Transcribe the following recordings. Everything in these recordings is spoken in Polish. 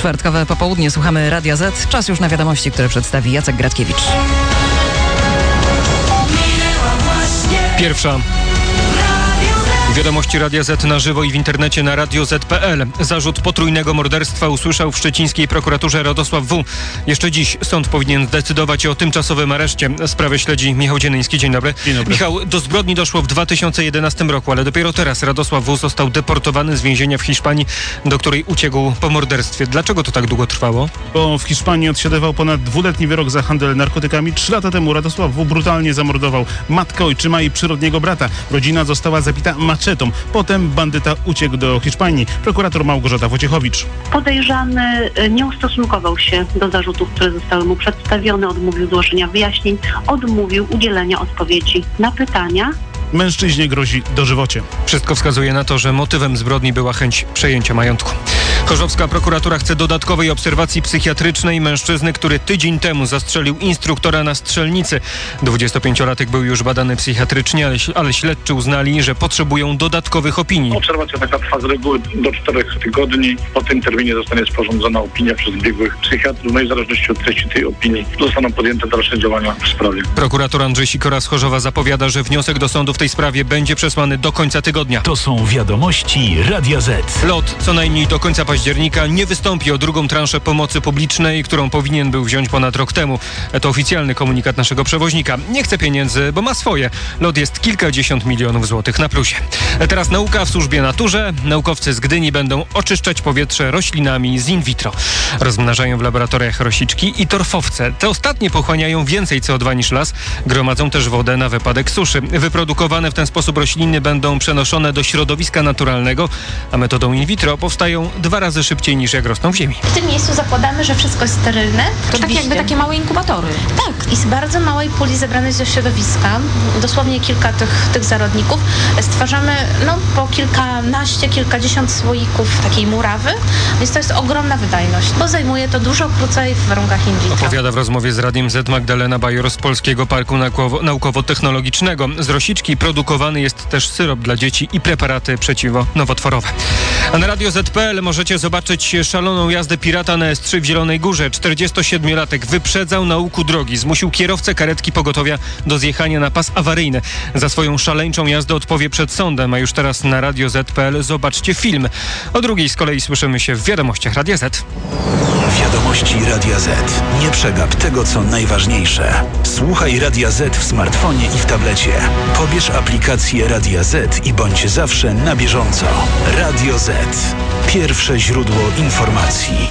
Czwartkowe popołudnie słuchamy Radia Z. Czas już na wiadomości, które przedstawi Jacek Gratkiewicz. Pierwsza. Wiadomości Radia Z na żywo i w internecie na radioz.pl. Zarzut potrójnego morderstwa usłyszał w szczecińskiej prokuraturze Radosław W. Jeszcze dziś sąd powinien zdecydować o tymczasowym areszcie. Sprawę śledzi Michał Dziennyński. Dzień dobry. Dzień dobry. Michał, do zbrodni doszło w 2011 roku, ale dopiero teraz Radosław W. został deportowany z więzienia w Hiszpanii, do której uciekł po morderstwie. Dlaczego to tak długo trwało? Bo w Hiszpanii odsiadywał ponad 2-letni wyrok za handel narkotykami. 3 lata temu Radosław W. brutalnie zamordował matkę, ojczyma i przyrodniego brata. Rodzina została zabita maczetą. Potem bandyta uciekł do Hiszpanii. Prokurator Małgorzata Wojciechowicz. Podejrzany nie ustosunkował się do zarzutów, które zostały mu przedstawione, odmówił złożenia wyjaśnień, odmówił udzielenia odpowiedzi na pytania. Mężczyźnie grozi dożywocie. Wszystko wskazuje na to, że motywem zbrodni była chęć przejęcia majątku. Chorzowska prokuratura chce dodatkowej obserwacji psychiatrycznej mężczyzny, który tydzień temu zastrzelił instruktora na strzelnicy. 25-latek był już badany psychiatrycznie, ale śledczy uznali, że potrzebują dodatkowych opinii. Obserwacja taka trwa z reguły do 4 tygodni. Po tym terminie zostanie sporządzona opinia przez biegłych psychiatrów. No i w zależności od treści tej opinii zostaną podjęte dalsze działania w sprawie. Prokurator Andrzej Sikora z Chorzowa zapowiada, że wniosek do sądu w tej sprawie będzie przesłany do końca tygodnia. To są wiadomości Radia Z. LOT co najmniej do końca października nie wystąpi o drugą transzę pomocy publicznej, którą powinien był wziąć ponad rok temu. To oficjalny komunikat naszego przewoźnika. Nie chce pieniędzy, bo ma swoje. LOT jest kilkadziesiąt milionów złotych na plusie. Teraz nauka w służbie naturze. Naukowcy z Gdyni będą oczyszczać powietrze roślinami z in vitro. Rozmnażają w laboratoriach rosiczki i torfowce. Te ostatnie pochłaniają więcej CO2 niż las. Gromadzą też wodę na wypadek suszy. Wyprodukowane w ten sposób rośliny będą przenoszone do środowiska naturalnego, a metodą in vitro powstają 2 razy szybciej niż jak rosną w ziemi. W tym miejscu zakładamy, że wszystko jest sterylne. To tak jakby takie małe inkubatory. Tak. I z bardzo małej puli zebranej ze środowiska, dosłownie kilka tych zarodników, stwarzamy po kilkanaście, kilkadziesiąt słoików takiej murawy, więc to jest ogromna wydajność, bo zajmuje to dużo krócej w warunkach in vitro. Opowiada w rozmowie z Radiem Z Magdalena Bajor z Polskiego Parku Naukowo-Technologicznego. Z rosiczki produkowany jest też syrop dla dzieci i preparaty przeciwnowotworowe. A na Radio Z.pl możecie zobaczyć szaloną jazdę pirata na S3 w Zielonej Górze. 47-latek wyprzedzał na łuku drogi. Zmusił kierowcę karetki pogotowia do zjechania na pas awaryjny. Za swoją szaleńczą jazdę odpowie przed sądem, a już teraz na Radio Z.pl zobaczcie film. O drugiej z kolei słyszymy się w wiadomościach Radia Z. Wiadomości Radia Z. Nie przegap tego, co najważniejsze. Słuchaj Radia Z w smartfonie i w tablecie. Pobierz aplikację Radia Z i bądź zawsze na bieżąco. Radio Z. Pierwsze źródło informacji.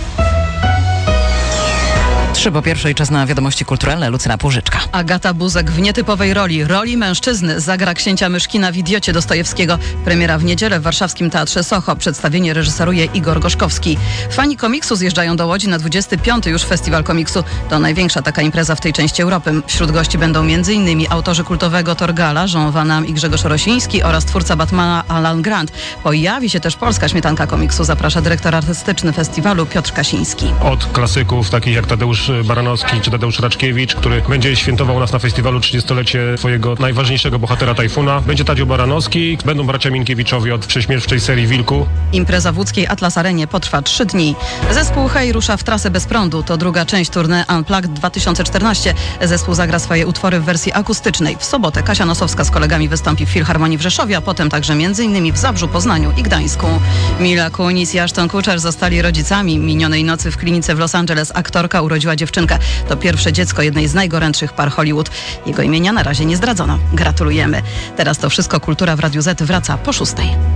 3 po pierwszej, czas na wiadomości kulturalne. Lucyna Płużyczka. Agata Buzek w nietypowej roli mężczyzny, zagra księcia Myszkina w Idiocie Dostojewskiego. Premiera w niedzielę w warszawskim Teatrze Soho. Przedstawienie reżyseruje Igor Gorzkowski. Fani komiksu zjeżdżają do Łodzi na 25. już Festiwal Komiksu. To największa taka impreza w tej części Europy. Wśród gości będą m.in. autorzy kultowego Torgala, Jean Van Damme i Grzegorz Rosiński oraz twórca Batmana Alan Grant. Pojawi się też polska śmietanka komiksu. Zaprasza dyrektor artystyczny festiwalu Piotr Kasiński. Od klasyków takich jak Tadeusz Baranowski czy Tadeusz Raczkiewicz, który będzie świętował u nas na festiwalu 30-lecie swojego najważniejszego bohatera Tajfuna. Będzie Tadziu Baranowski, będą bracia Minkiewiczowi od prześmiewczej serii Wilku. Impreza w łódzkiej Atlas Arenie potrwa 3 dni. Zespół Hej rusza w trasę bez prądu. To druga część tournée Unplugged 2014. Zespół zagra swoje utwory w wersji akustycznej. W sobotę Kasia Nosowska z kolegami wystąpi w Filharmonii w Rzeszowie, a potem także m.in. w Zabrzu, Poznaniu i Gdańsku. Mila Kunis i Ashton Kutcher zostali rodzicami. Minionej nocy w klinice w Los Angeles aktorka urodziła dziewczynkę. To pierwsze dziecko jednej z najgorętszych par Hollywood. Jego imienia na razie nie zdradzono. Gratulujemy. Teraz to wszystko. Kultura w Radiu Z wraca po 6.